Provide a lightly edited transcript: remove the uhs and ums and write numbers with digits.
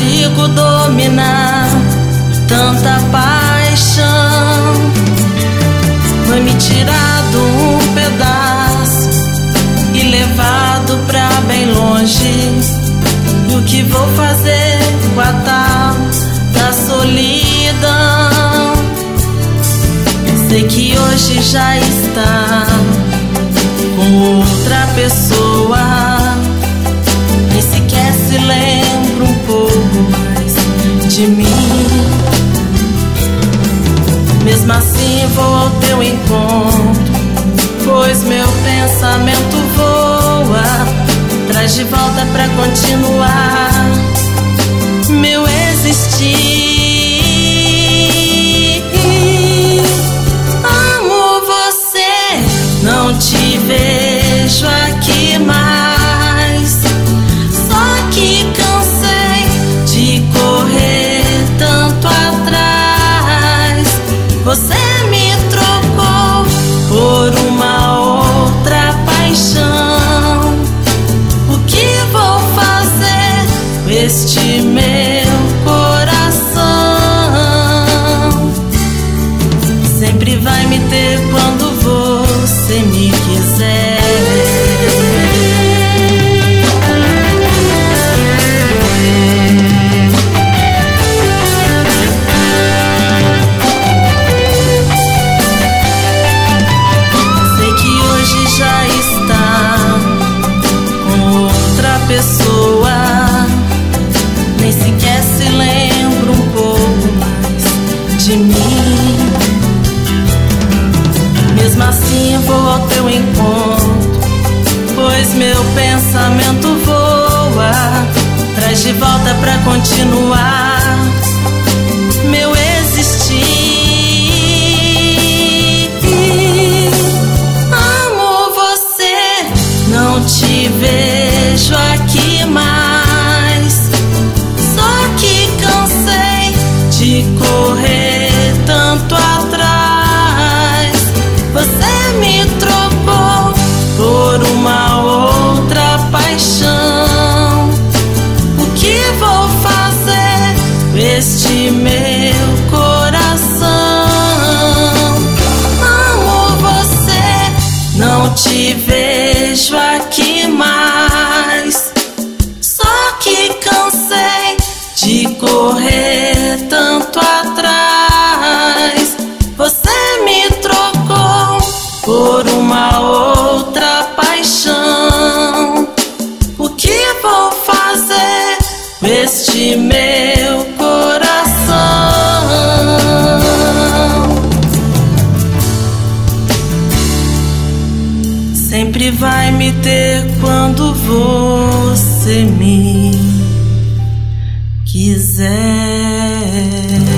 consigo dominar tanta paixão. Foi me tirado um pedaço e levado pra bem longe. E o que vou fazer com a tal da solidão? Sei que hoje já está com outra pessoa, nem sequer se lembra um pouco mais de mim. Mesmo assim vou ao teu encontro, pois meu pensamento voa, traz de volta pra continuar meu existir. Amo você, não te vejo aqui mais, só que cansei de correr tanto atrás. Você me trocou por uma outra paixão. O que vou fazer com este meu coração? Sempre vai me ter quando você me quiser. Pessoa, nem sequer se lembra um pouco mais de mim. Mesmo assim vou ao teu encontro, pois meu pensamento voa, traz de volta pra continuar meu existir. Amo você, não te vejo aqui mais, só que cansei de correr tanto atrás. Você me trocou por uma outra paixão. O que vou fazer com este meu coração? Amo você, não te vejo aqui mais, só que cansei de correr tanto atrás. Você me trocou por uma outra paixão. O que vou fazer com este meu coração? Sempre vai me ter quando você me quiser.